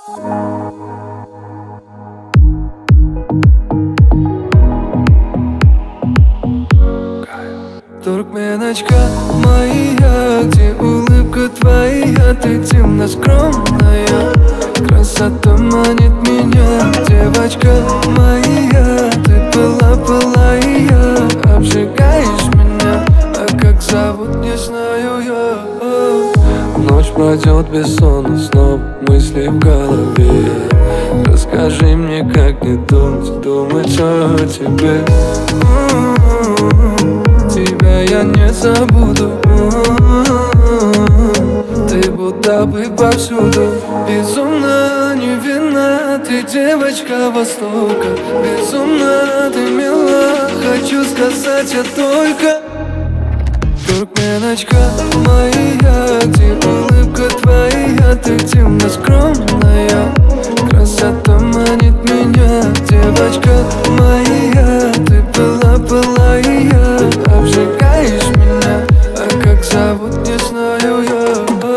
Туркменочка моя, где улыбка твоя, ты темно скромная, красота манит меня. Девочка моя, ты была и я, обжигаешь меня, а как зовут, не знаю я. Ночь пройдет без сона, снова мысли в голове. Расскажи мне, как не думать о тебе. Тебя я не забуду. Ты будто бы повсюду. Безумно невинна, ты девочка Востока. Безумно ты мила, хочу сказать я только. Туркменочка моя, где улыбка твоя, ты темно скромная, красота манит меня. Девочка моя, ты была и я, обжигаешь меня, а как зовут, не знаю я.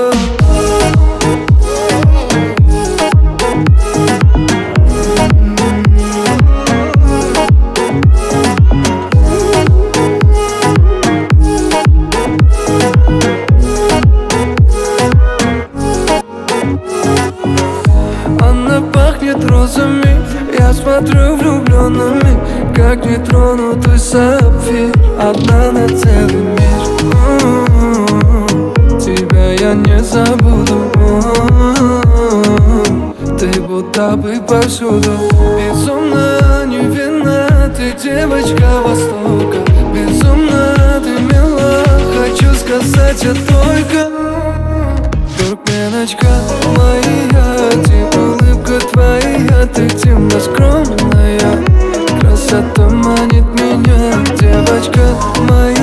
Она пахнет розами, я смотрю влюбленными, как нетронутый сапфир, одна на целый мир. Тебя я не забуду. Ты будто бы повсюду. Безумно невинна, ты девочка Востока. Безумно ты мила, хочу сказать я только. Туркменочка моя, где улыбка твоя, ты темно скромная, красота манит меня. Девочка моя.